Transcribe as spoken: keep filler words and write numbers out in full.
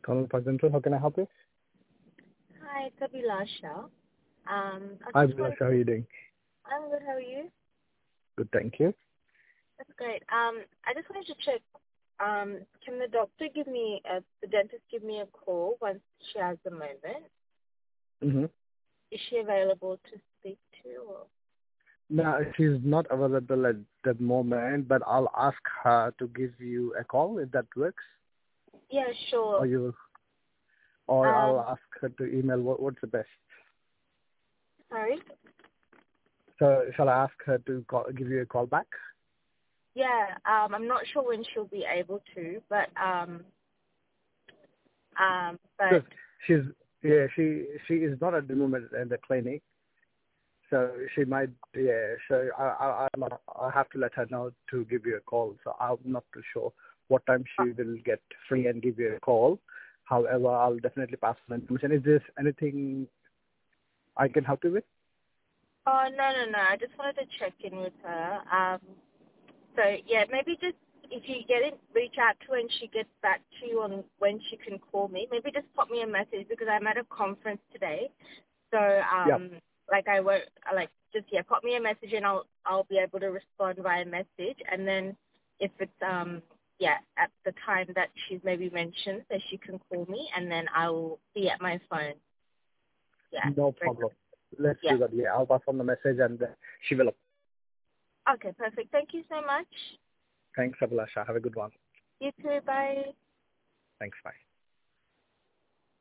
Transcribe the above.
Colonel Central, how can I help you? Hi, it's Abhilasha. Um, I Hi, just Vilas, wanted how to. are you doing? I'm good. How are you? Good, thank you. That's great. Um, I just wanted to check. Um, can the doctor give me, uh, the dentist give me a call once she has a moment? Mm-hmm. Is she available to speak to? Or? No, she's not available at the moment, but I'll ask her to give you a call if that works, Yeah, or sure. you, or I'll Um, ask her to email. What, what's the best? sorry. So, shall I ask her to call, give you a call back? Yeah. Um, I'm not sure when she'll be able to, but um, um, but Because she's, yeah, she she is not at the moment in the clinic, so she might, yeah. So I I I I have to let her know to give you a call. So I'm not too sure what time uh, she will get free and give you a call. However, I'll definitely pass on information. Is there anything I can help you with? oh no no no. I just wanted to check in with her. Um, So yeah, maybe just if you get it, reach out to her and she gets back to you on when she can call me. Maybe just pop me a message because I'm at a conference today. So Yeah, um, like I won't like just yeah, pop me a message and I'll I'll be able to respond via message. And then if it's um yeah at the time that she's maybe mentioned, that she can call me and then I will be at my phone. Yeah. no Great. problem. Let's Yeah. do that. Yeah, I'll pass on the message and uh, she will. Okay. Perfect. Thank you so much. Thanks, Abhilasha. Have a good one. You too. Bye. Thanks. Bye.